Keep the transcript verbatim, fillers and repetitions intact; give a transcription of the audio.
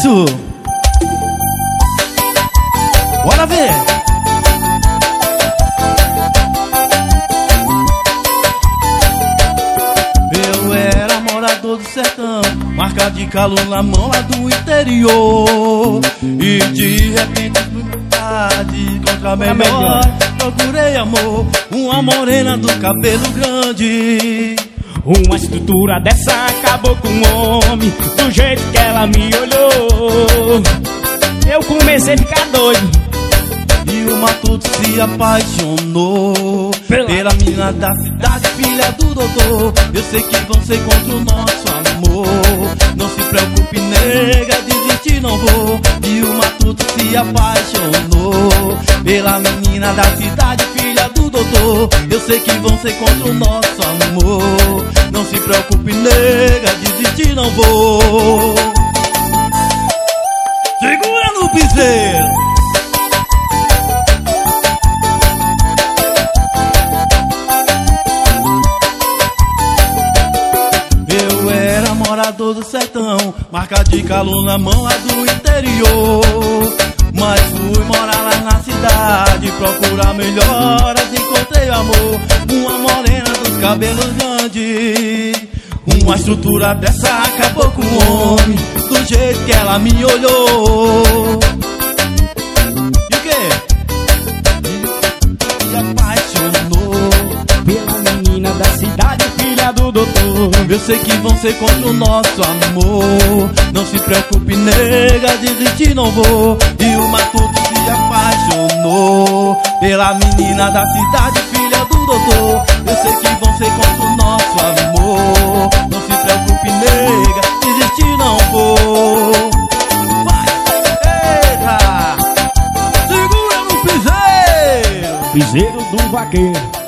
sucesso! Bora ver! Eu era morador do sertão, marca de calor na mão lá do interior. E de repente fui pra cidade, contra a melhor procurei amor, uma morena do cabelo grande. Uma estrutura dessa acabou com o homem, do jeito que ela me olhou. Eu comecei a ficar doido e o Matuto se apaixonou pela, pela menina da cidade, filha do doutor. Eu sei que vão ser contra o nosso amor. Não se preocupe, nega, desistir não vou. E o Matuto se apaixonou pela menina da cidade, filha do doutor. Eu sei que vão ser contra o nosso amor. Não se preocupe, nega, desistir não vou. Segura no piseiro. Morador do sertão, marca de calor na mão lá do interior. Mas fui morar lá na cidade, procurar melhoras, encontrei amor, uma morena dos cabelos grandes. Uma estrutura dessa acabou com o homem, do jeito que ela me olhou. E o quê? Se apaixonou pela menina da cidade, filha do doutor. Eu sei que vão ser contra o nosso amor. Não se preocupe, nega, desistir não vou. E o Matuto se apaixonou pela menina da cidade, filha do doutor. Eu sei que vão ser contra o nosso amor. Não se preocupe, nega, desistir não vou. Vai! Eita! Segura no piseiro! Piseiro do vaqueiro.